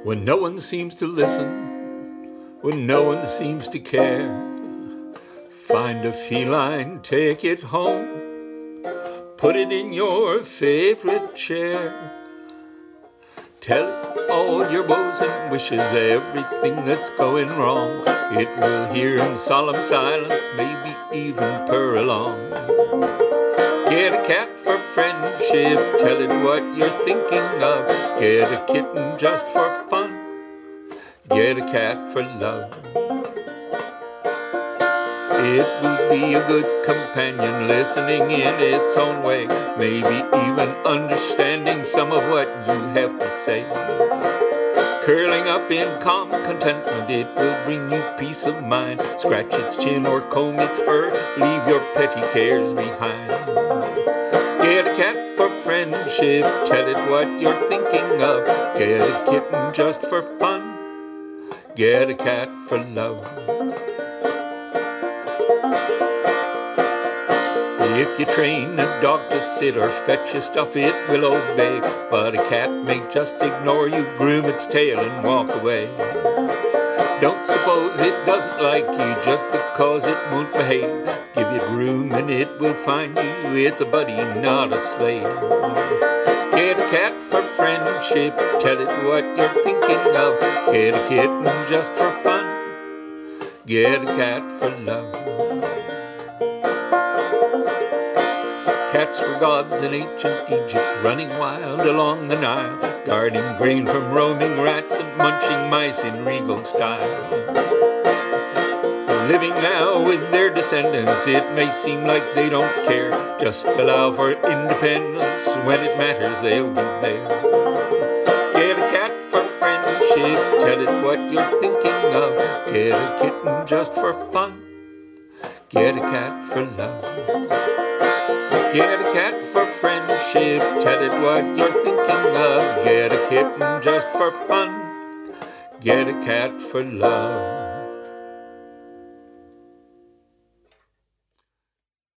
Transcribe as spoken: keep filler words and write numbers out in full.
When no one seems to listen, when no one seems to care, find a feline, take it home, put it in your favorite chair. Tell it all your woes and wishes, everything that's going wrong. It will hear in solemn silence, maybe even purr along. Get a cat for friendship, tell it what you're thinking of. Get a kitten just for fun, get a cat for love. It will be a good companion, listening in its own way, maybe even understanding some of what you have to say. Curling up in calm contentment, it will bring you peace of mind. Scratch its chin or comb its fur, leave your petty cares behind. Get a cat for friendship, tell it what you're thinking of. Get a kitten just for fun, get a cat for love. If you train a dog to sit or fetch your stuff, it will obey. But a cat may just ignore you, groom its tail and walk away. Don't suppose it doesn't like you just because it won't behave. Give it room and it will find you, it's a buddy, not a slave. Get a cat for friendship, tell it what you're thinking of. Get a kitten just for fun, get a cat for love. Cats were gods in ancient Egypt, running wild along the Nile, guarding grain from roaming rats and munching mice in regal style. Living now with their descendants, it may seem like they don't care. Just allow for independence, when it matters they'll be there. Get a cat for friendship, tell it what you're thinking of. Get a kitten just for fun, get a cat for love. Get a cat for friendship, tell it what you're thinking of. Get a kitten just for fun, get a cat for love.